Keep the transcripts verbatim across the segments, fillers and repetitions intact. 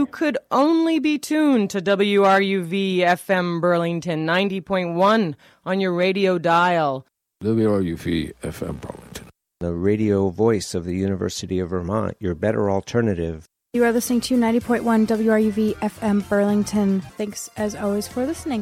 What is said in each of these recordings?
you could only be tuned to W R U V F M Burlington ninety point one on your radio dial. W R U V F M Burlington, the radio voice of the University of Vermont, your better alternative. You are listening to ninety point one W R U V F M Burlington. Thanks, as always, for listening.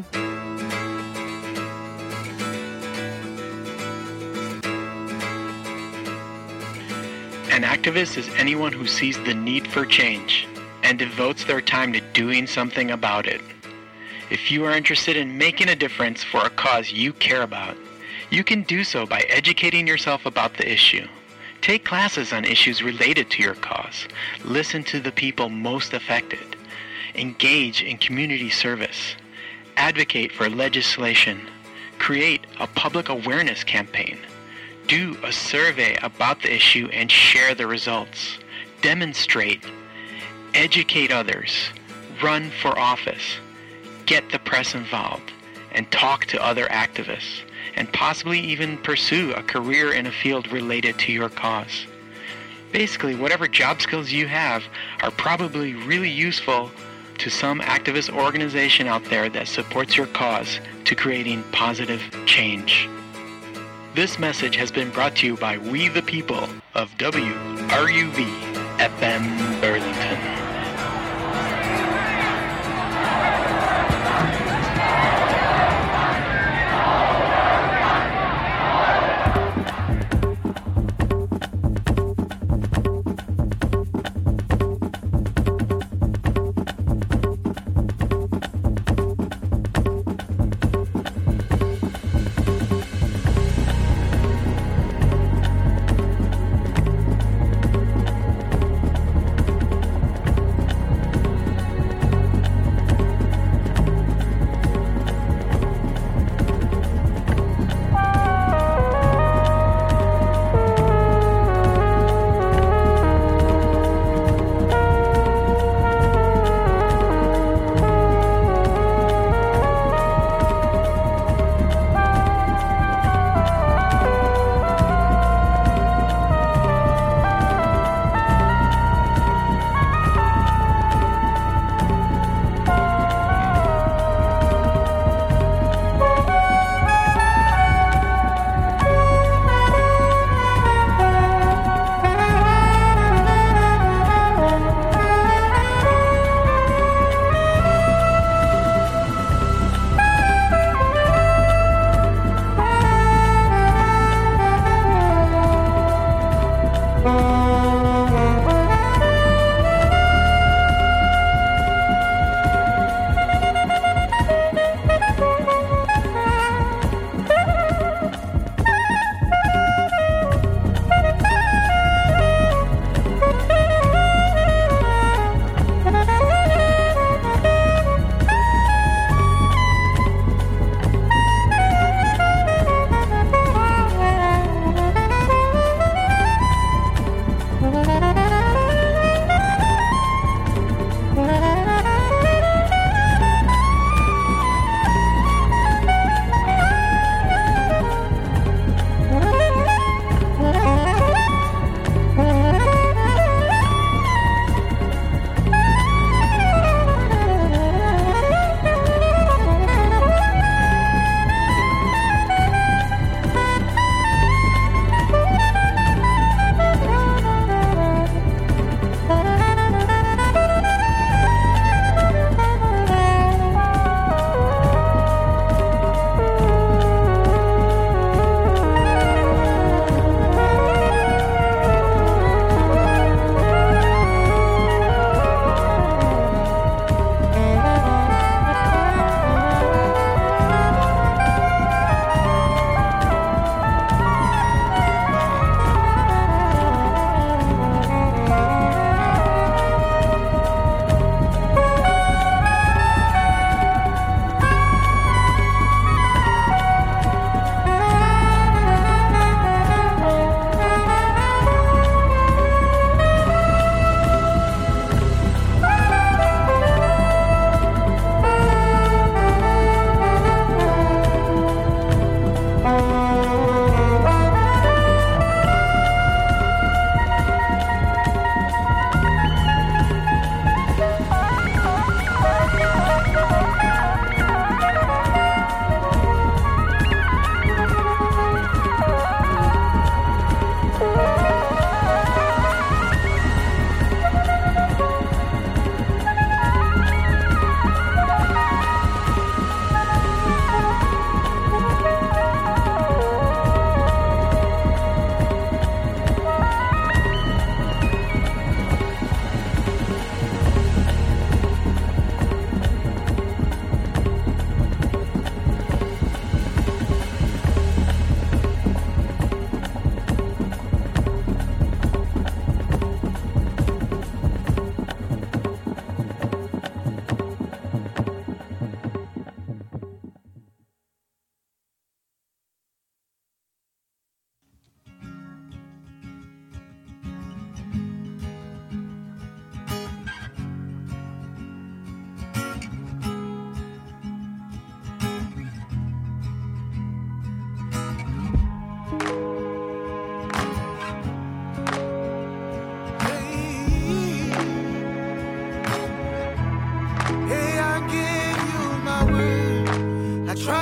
An activist is anyone who sees the need for change and devotes their time to doing something about it. If you are interested in making a difference for a cause you care about, you can do so by educating yourself about the issue. Take classes on issues related to your cause. Listen to the people most affected. Engage in community service. Advocate for legislation. Create a public awareness campaign. Do a survey about the issue and share the results. Demonstrate. Educate others. Run for office. Get the press involved. And talk to other activists. And possibly even pursue a career in a field related to your cause. Basically, whatever job skills you have are probably really useful to some activist organization out there that supports your cause to creating positive change. This message has been brought to you by We the People of W R U V F M Burlington.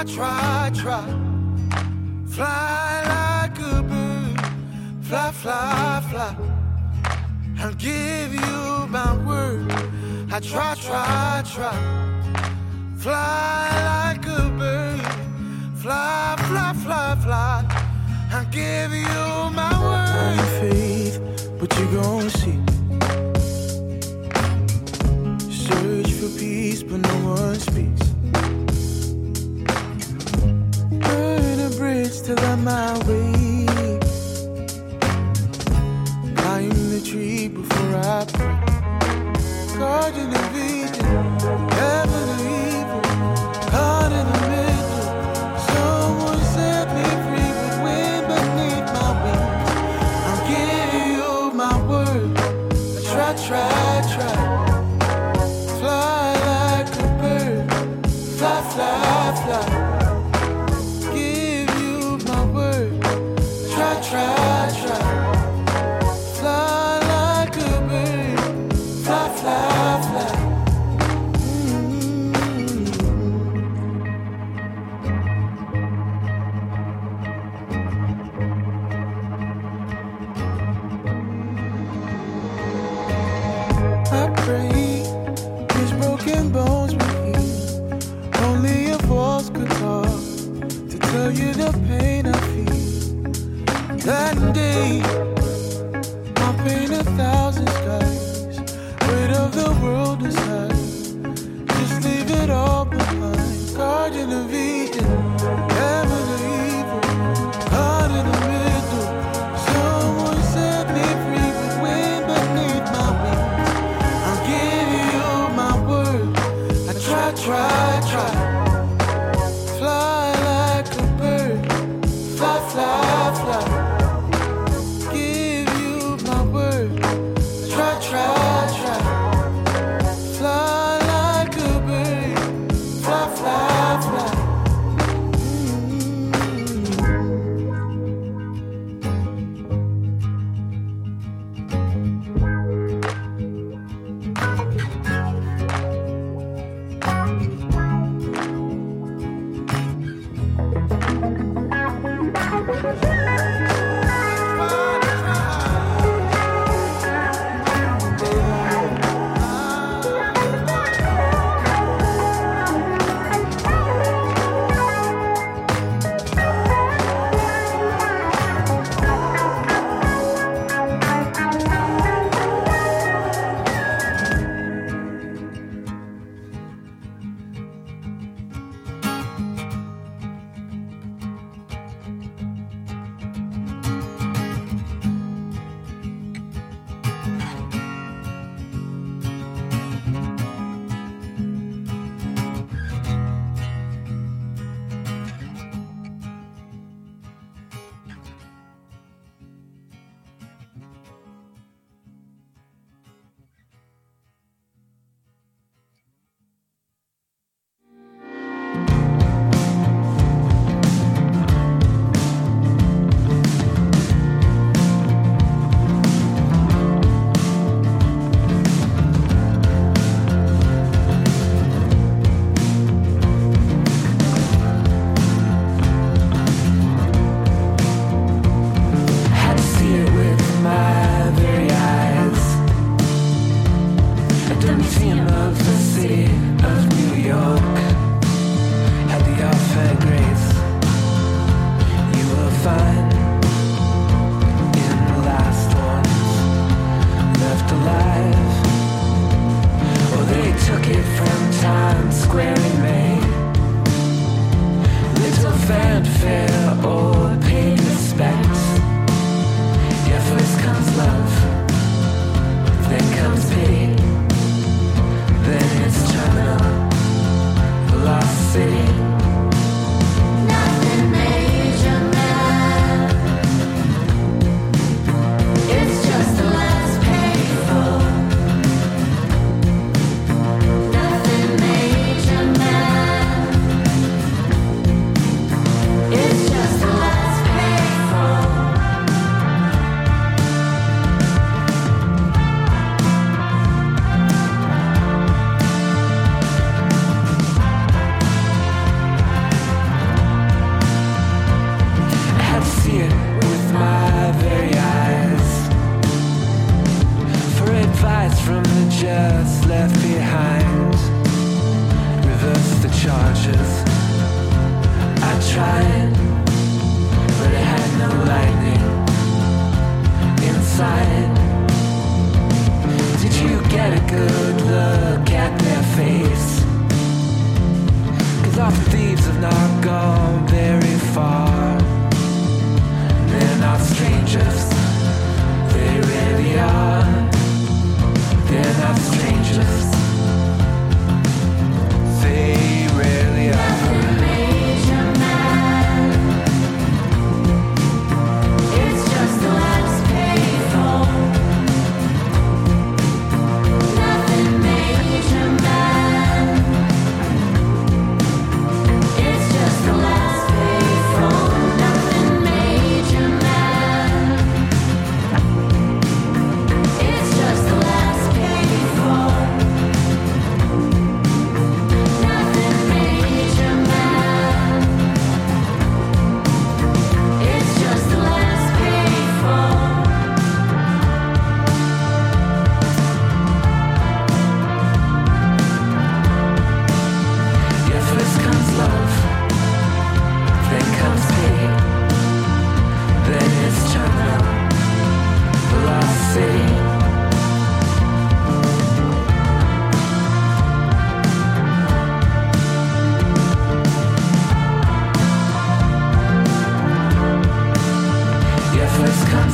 try, try, try. Fly like a bird. Fly, fly, fly. I'll give you my word. I try, try, try. Fly like a bird. Fly, fly, fly, fly. I'll give you my word. Not faith, but you gon' see. Search for peace, but no one speaks. Burn a bridge till I'm my way. Climb the tree before I pray. Guardian of vision, heaven or evil, caught in the middle. Someone set me free with wind beneath my wings. I'll give you my word. I try, try, try. Fly like a bird. Fly, fly, fly. Give you my word. Try, try, try. Fly like a bird. Fly, fly, fly. I pray these broken bones will heal. Only your voice could talk to tell you the pain I feel. That day I'll paint a thousand skies. Weight of the world is high. Just leave it all behind. Guardian of Eden, heaven or evil, caught in the middle. Someone set me free with wind beneath my wings. I'll give you my word. I try, try, try. Fly like a bird. Fly, fly, fly. Give you my word. Try, try, try. Fly like a bird. Fly, fly, fly.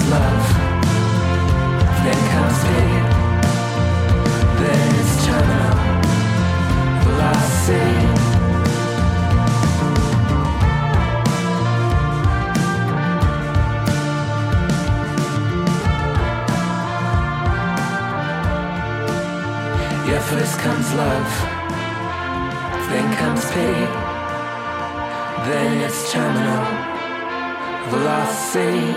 love, then comes pain, then it's terminal velocity. Yeah, first comes love, then comes pity, then it's terminal velocity.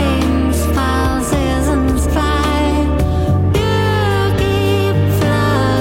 Fly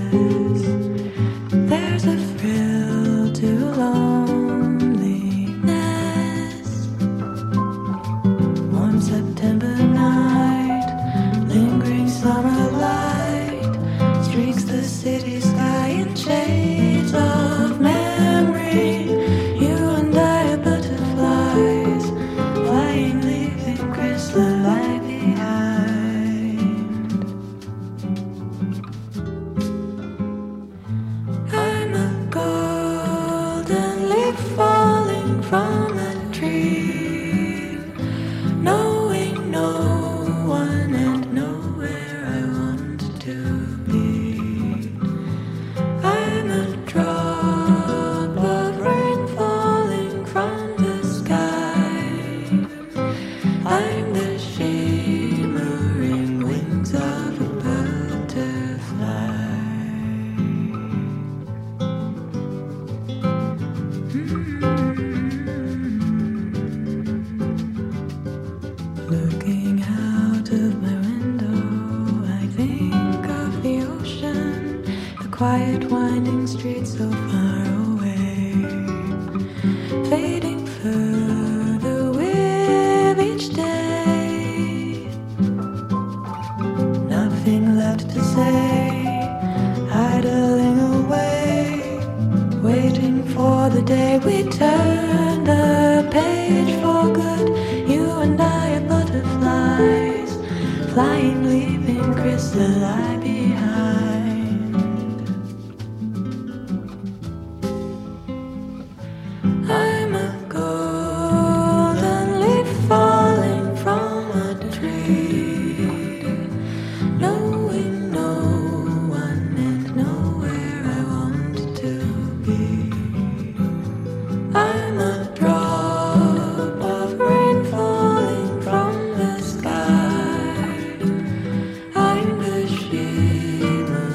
There's a thrill to loneliness. Warm September night, lingering summer light streaks the city sky in shades of memory. You and I are butterflies, flying, leaving chrysolite behind. I'm a golden leaf falling from a tree, knowing no one and nowhere I want to be. I'm a drop of rain falling from the sky. I'm the shimmering wings of a butterfly. Looking out of my window, I think of the ocean, the quiet winding streets so far away, fading further with each day. Nothing left to say, idling away, waiting for the day we turn the page for good. You and I are butterflies, flying, leaving chrysolite behind. I'm a golden leaf falling from a tree, knowing no one and nowhere I want to be. I'm a drop of rain falling from the sky. I'm the shimmer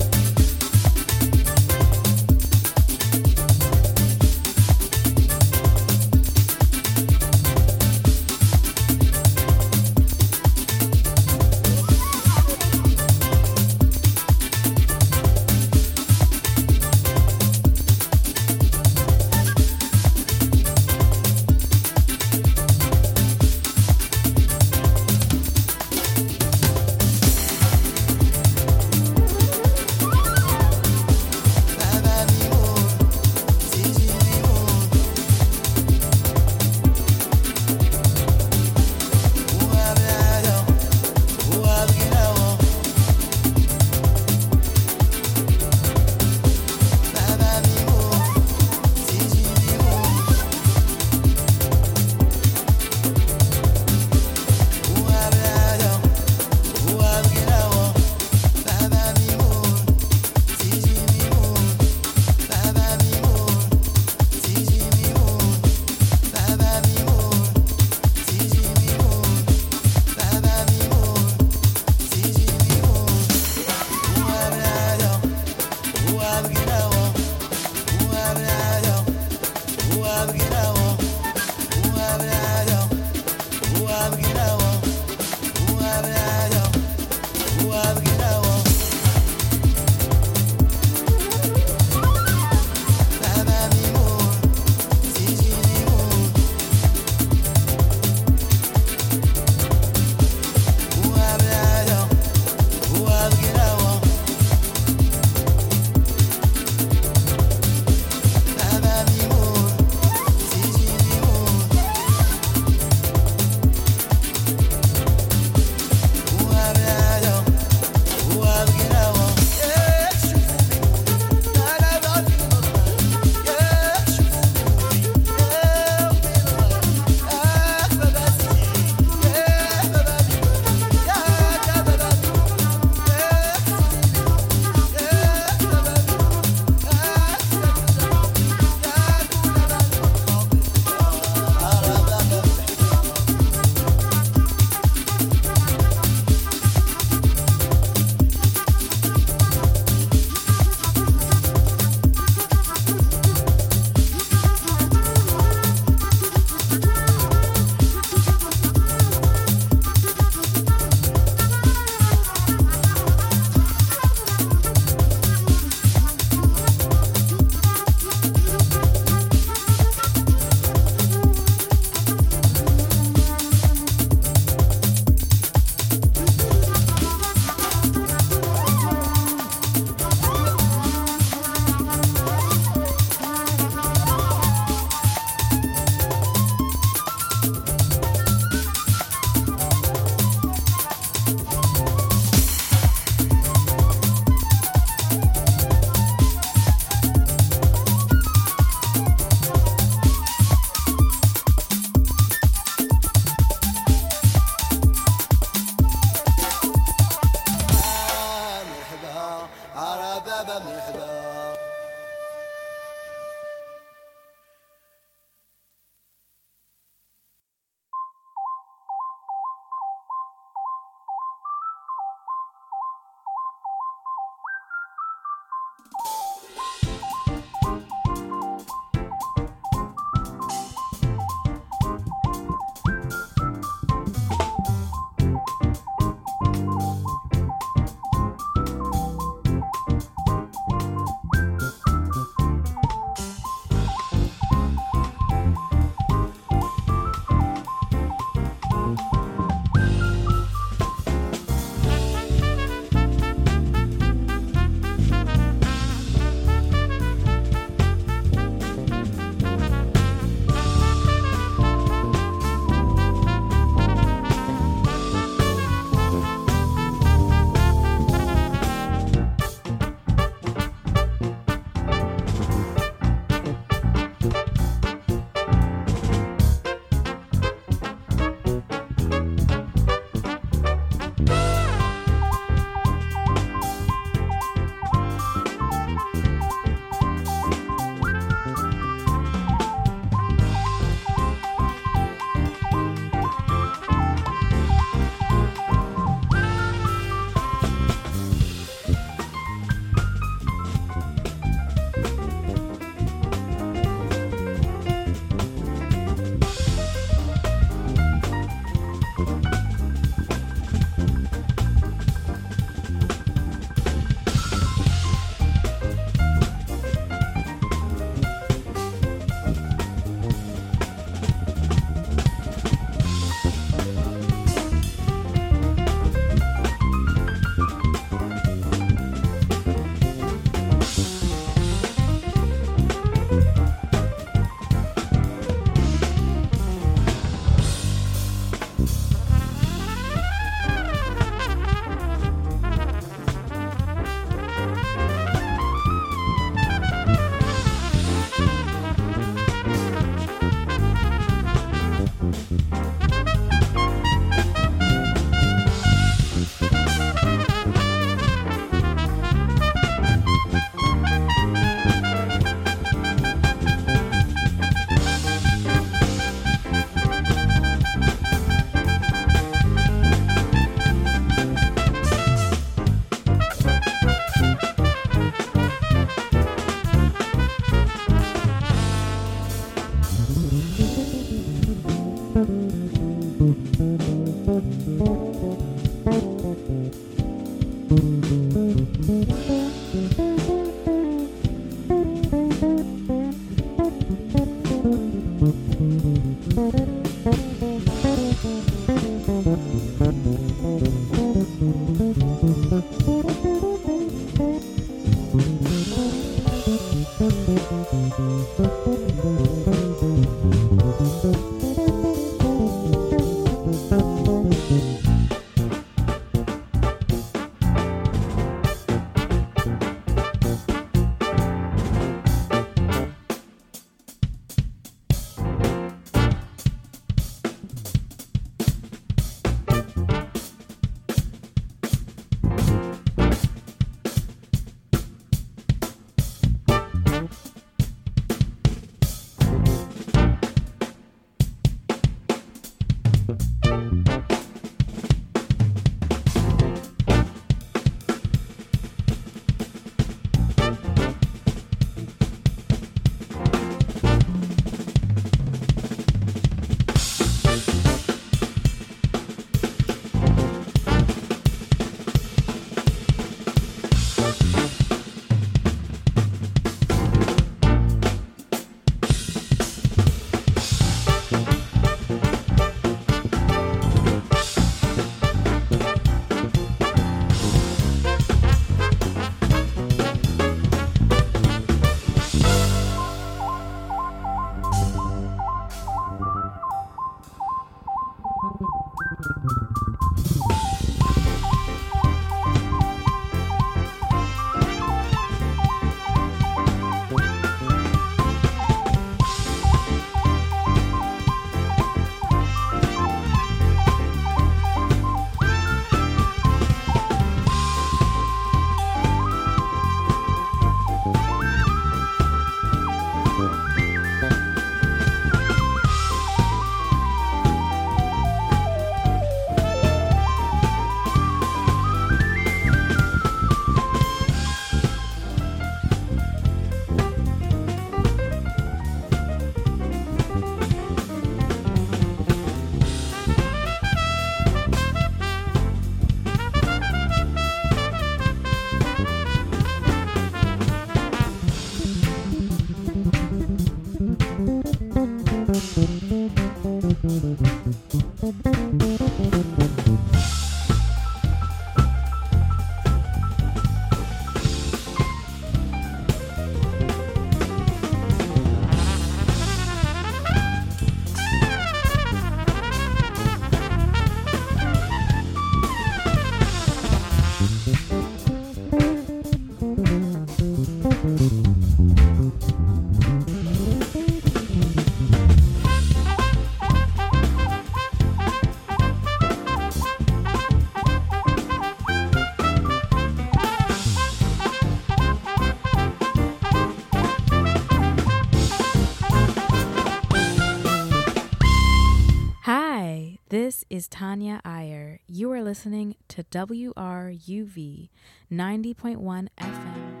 This is Tanya Iyer. You are listening to W R U V ninety point one F M.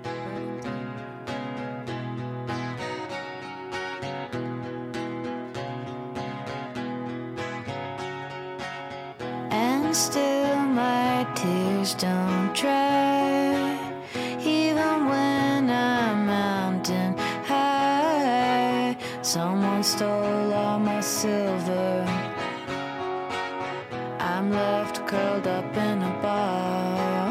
and still my tears don't dry. Even when I'm mountain high, someone stole all my silver. I'm left curled up in a ball,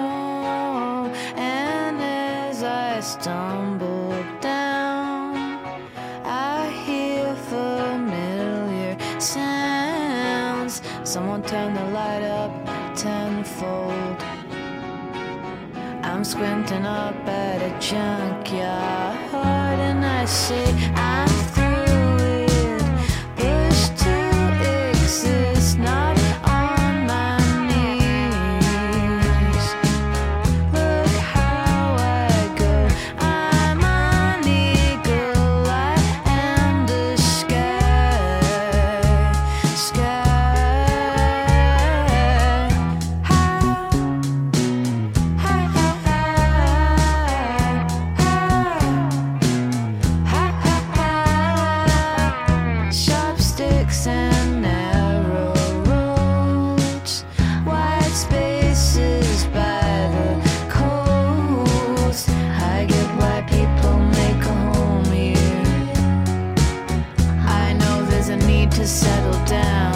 and as I stumble down, I hear familiar sounds. Someone turn the light up tenfold. I'm squinting up at a junkyard, and I say I'm through it, pushed to exist, not on my knees. Look how I go, I'm an eagle, I am the sky, sky. High, high, high, high, high, high. Sharp sticks and narrow roads, wide spaces by the coast. I get why people make a home here. I know there's a need to settle down.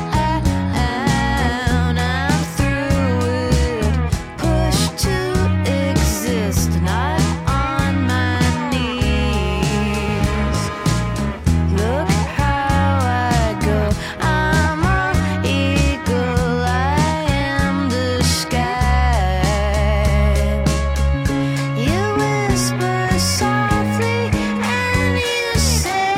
And I'm through it, pushed to exist, not on my knees. Look how I go, I'm an eagle, I am the sky. You whisper softly and you say,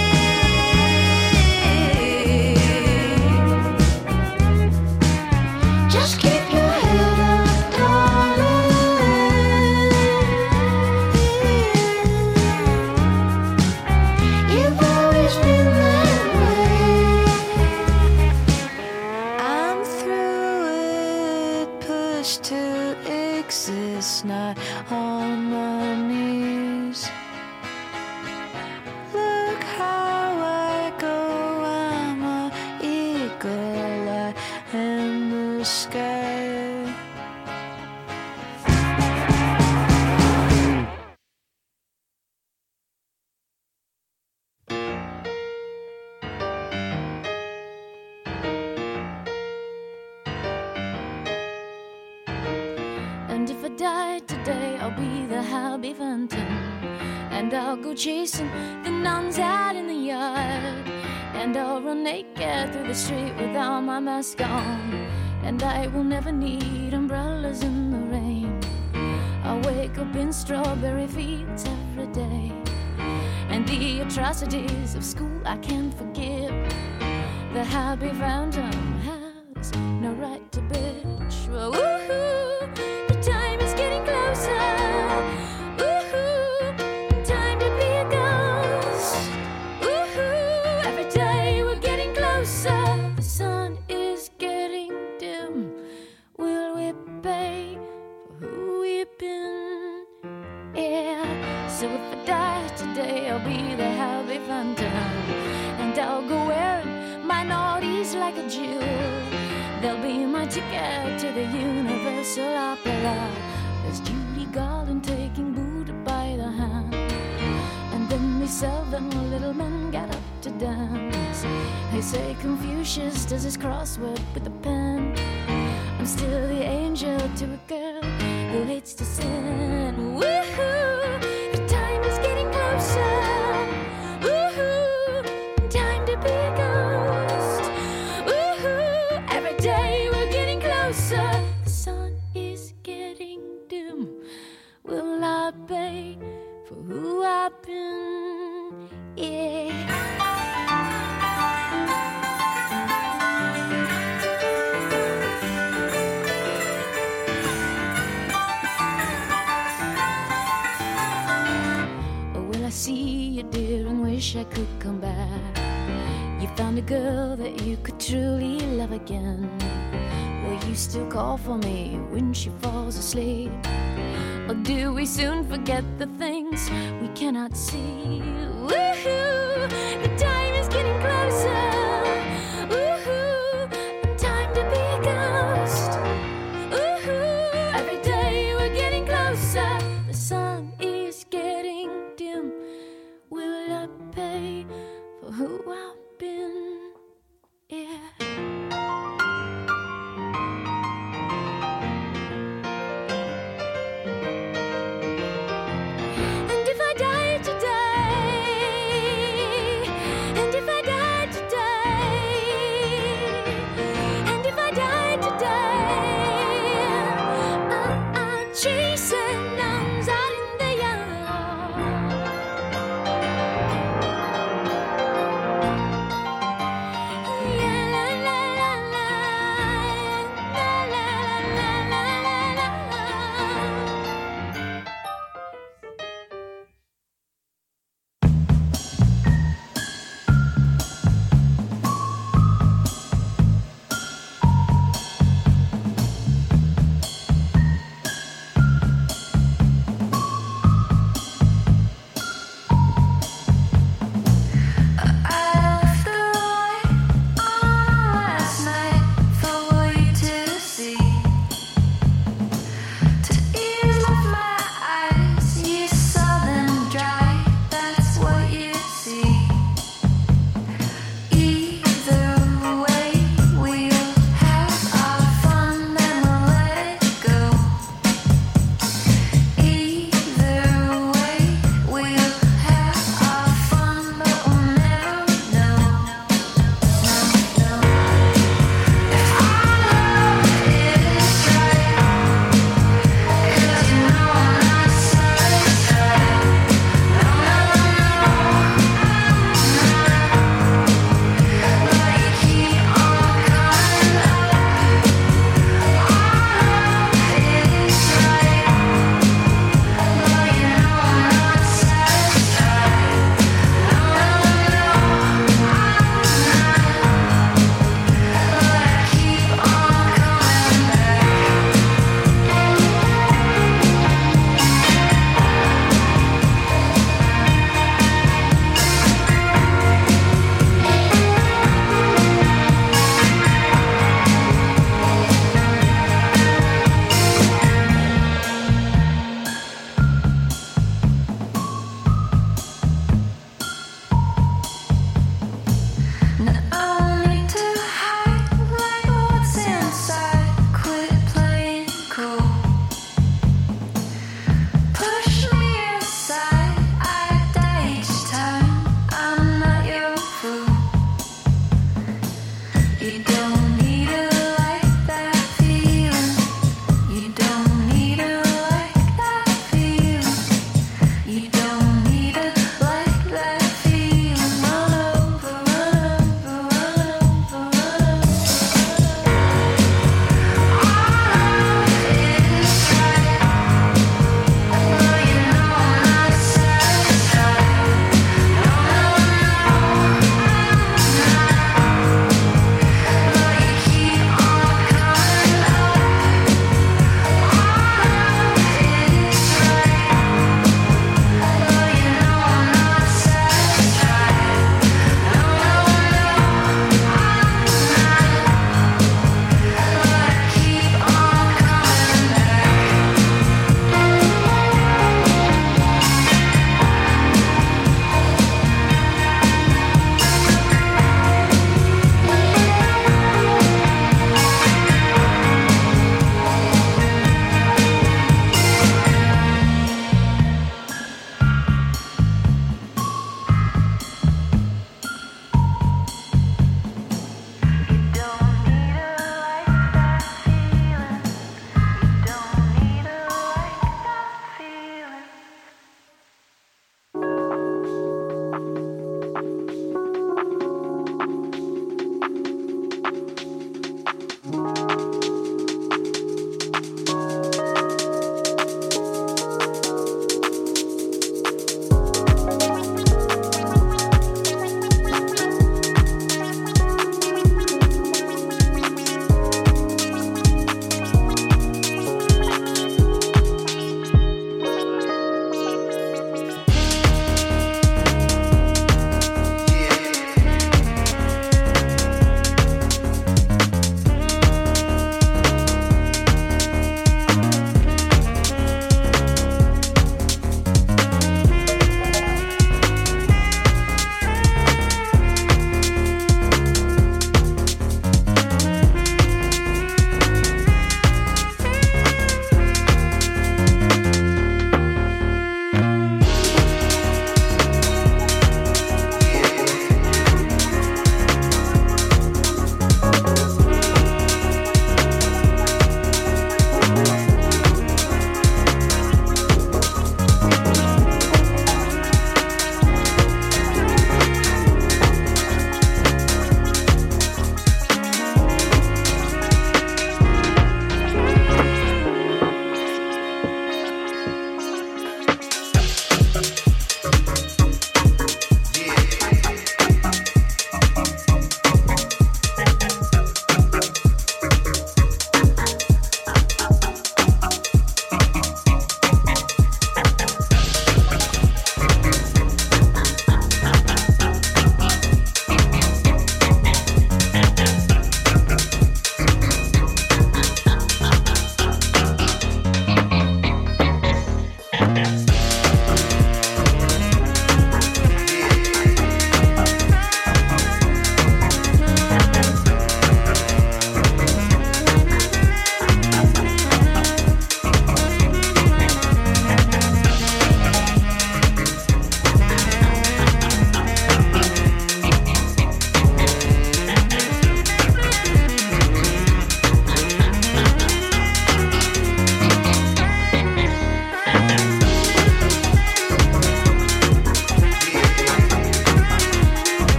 just keep your head up, darling. You've always been that way. I'm through it, pushed to exist, not on my knees. Look how I go, I'm a eagle, I am the sky. And if I die today, I'll be the Happy Phantom. And I'll go chasing the nuns out in the yard. And I'll run naked through the street without my mask on. And I will never need umbrellas in the rain. I'll wake up in strawberry fields every day. And the atrocities of school I can't forgive. The Happy Phantom has no right to bitch. Well, woohoo, the time is getting closer. Woohoo, time to be a ghost. Woohoo, every day we're getting closer. The sun is getting dim. Will we pay for who we've been? Yeah, so if I die today, I'll be the Happy Phantom. And I'll go wearing my naughties like a Jew. They'll be my ticket to the Universal Opera. There's Judy Garland taking Buddha by the hand. And then these seven little men get up to dance. They say Confucius does his crossword with a pen. I'm still the angel to a girl who hates to sin. Woohoo, the time is getting closer. Woohoo, time to be a ghost. Woohoo, every day we're getting closer. The sun is getting dim. Will I pay for who I've been? Yeah. I see you, dear, and wish I could come back. You found a girl that you could truly love again. Will you still call for me when she falls asleep? Or do we soon forget the things we cannot see? Woohoo, the time is getting closer. Woohoo, time to be a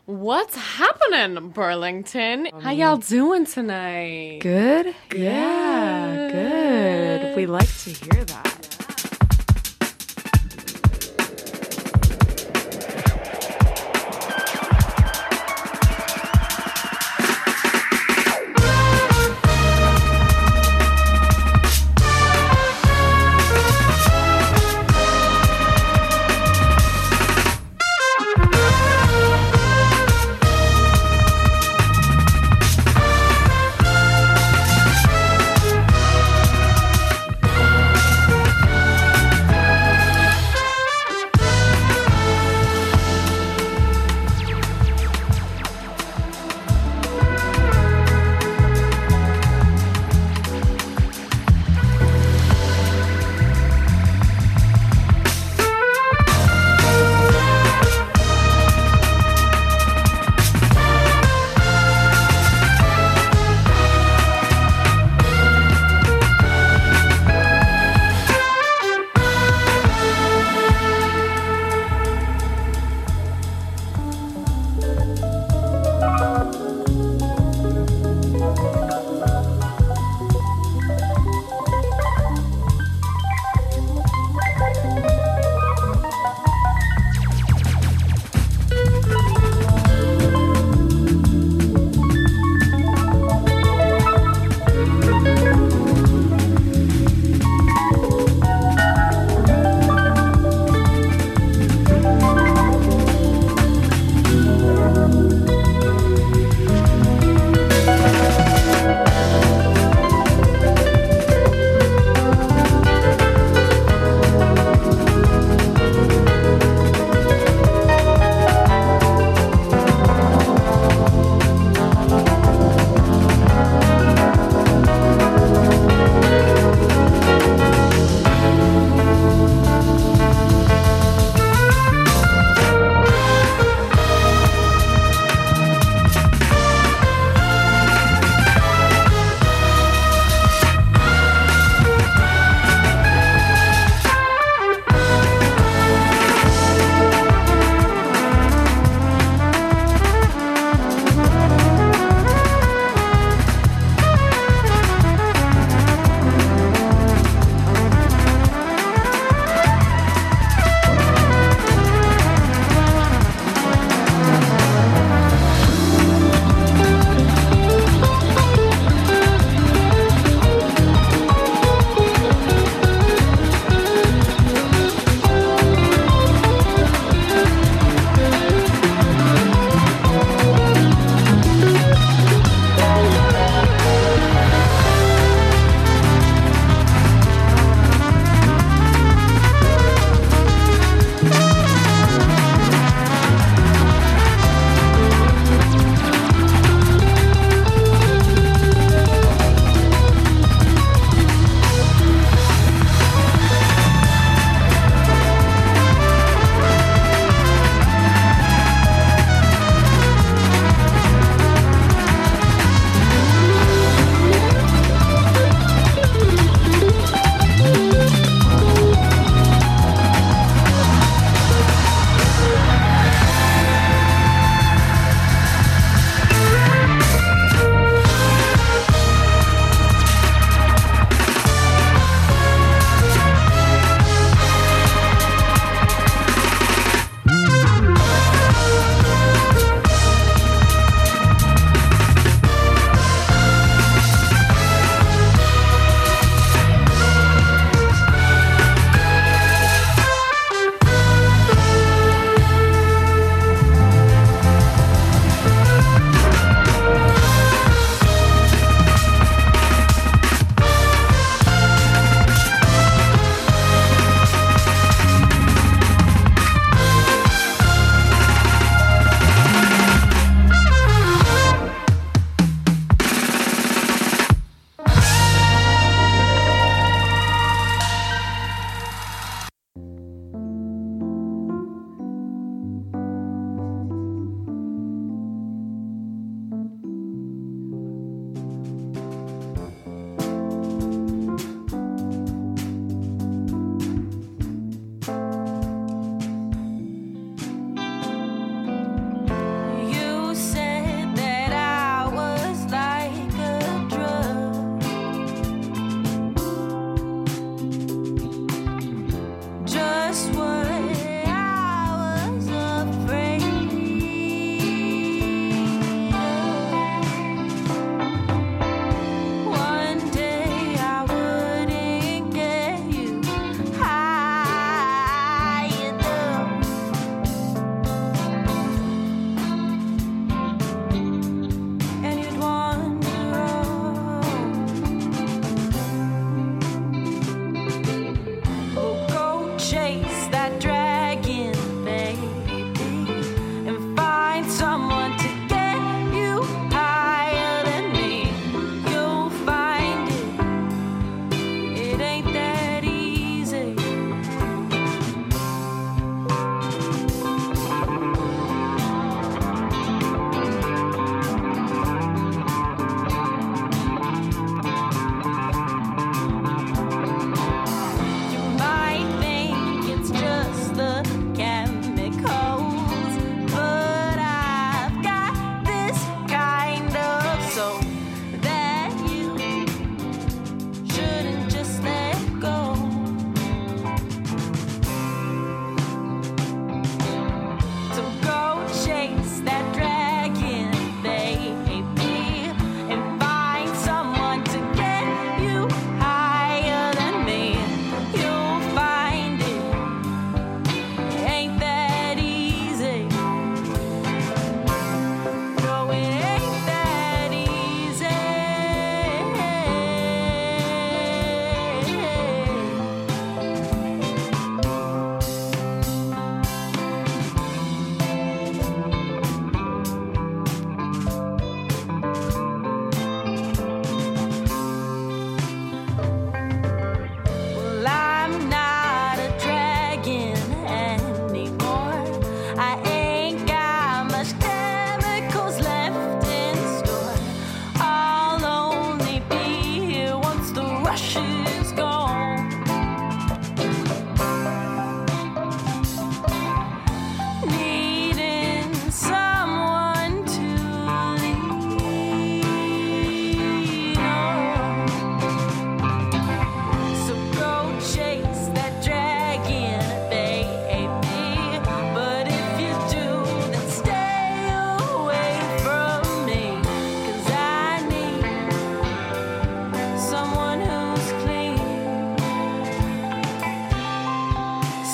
What's happening, Burlington? How y'all doing tonight? Good? Good. Yeah, good. We like to hear that.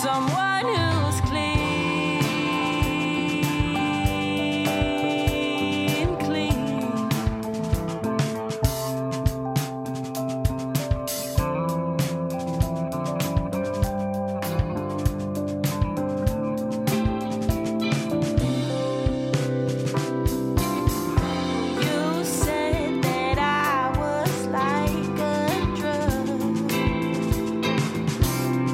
somewhere.